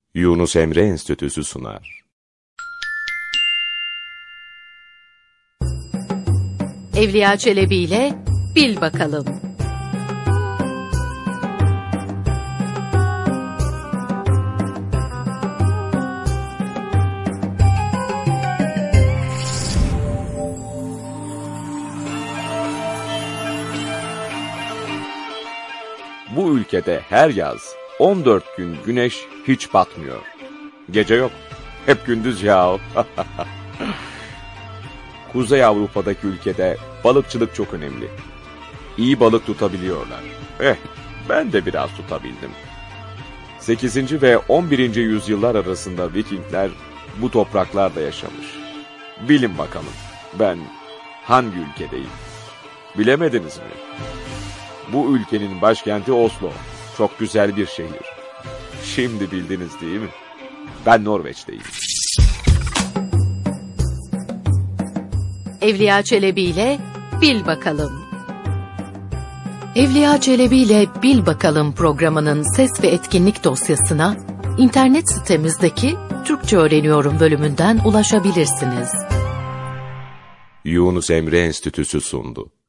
Yunus Emre Enstitüsü sunar. Evliya Çelebi ile Bil Bakalım. Bu ülkede her yaz 14 gün güneş hiç batmıyor. Gece yok, hep gündüz ya. Kuzey Avrupa'daki ülkede balıkçılık çok önemli. İyi balık tutabiliyorlar. Ben de biraz tutabildim. 8. ve 11. yüzyıllar arasında Vikingler bu topraklarda yaşamış. Bilin bakalım, ben hangi ülkedeyim? Bilemediniz mi? Bu ülkenin başkenti Oslo. Çok güzel bir şehir. Şimdi bildiniz değil mi? Ben Norveç'teyim. Evliya Çelebi ile Bil Bakalım. Evliya Çelebi ile Bil Bakalım programının ses ve etkinlik dosyasına internet sitemizdeki Türkçe Öğreniyorum bölümünden ulaşabilirsiniz. Yunus Emre Enstitüsü sundu.